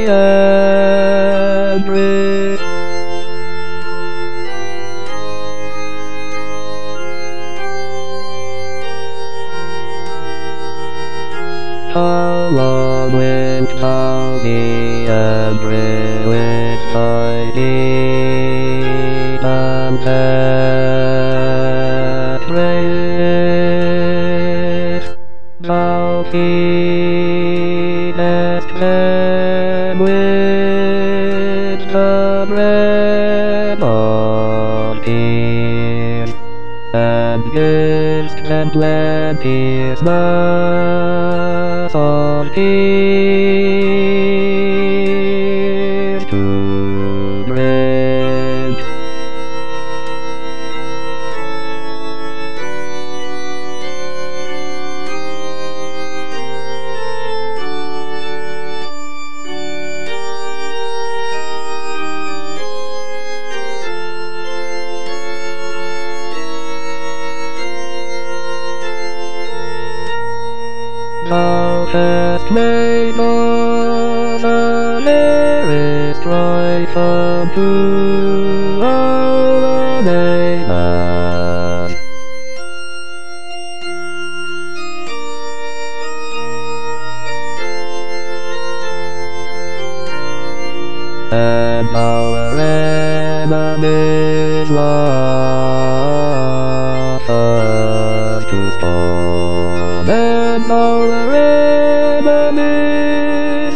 and breathe. How long wilt thou be and breathe with thy deep and breath? Thou feedest them with the bread of peace, and givest them plenteous of peace to drink. Thou hast made all the lyrics strife unto all the nation. And our enemies laugh us to scorn, and our enemies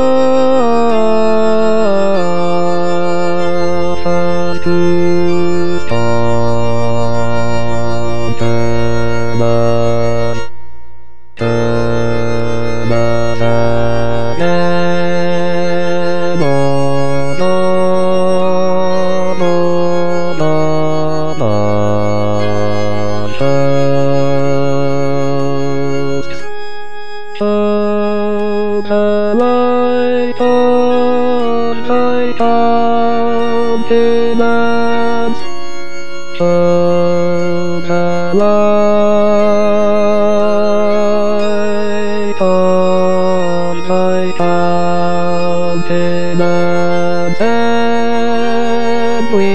laugh us to scorn. Turn us again, show the light on thy countenance, show the light on thy countenance, and we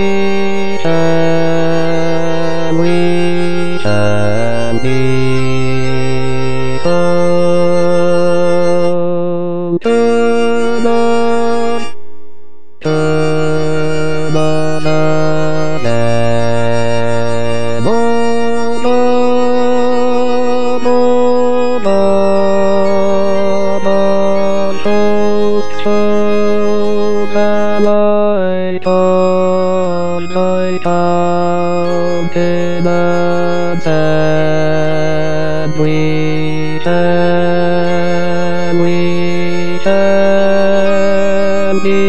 shall be home. Turn on again, show the light on thy countenance, and we shall be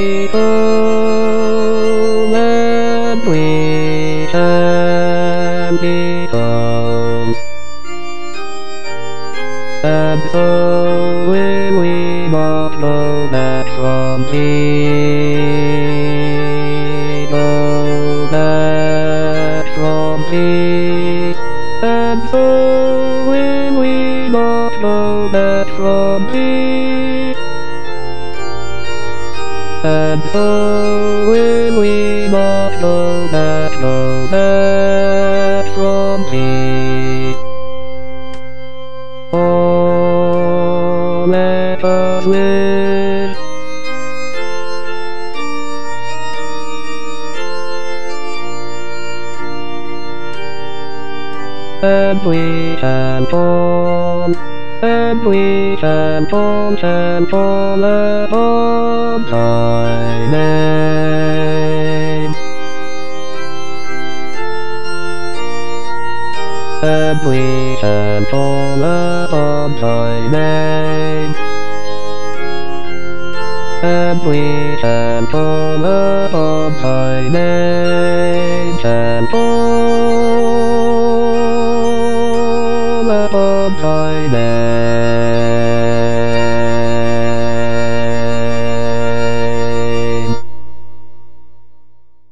home, and we shall be home. And so will we not know that from thee, know that from thee, and so will we not know that from thee, and so will we not know that from thee. Oh, let us win. And we shall fall, and we shall fall upon thy name. And we shall fall upon thy name. And we shall fall upon thy name, shall fall upon thy name.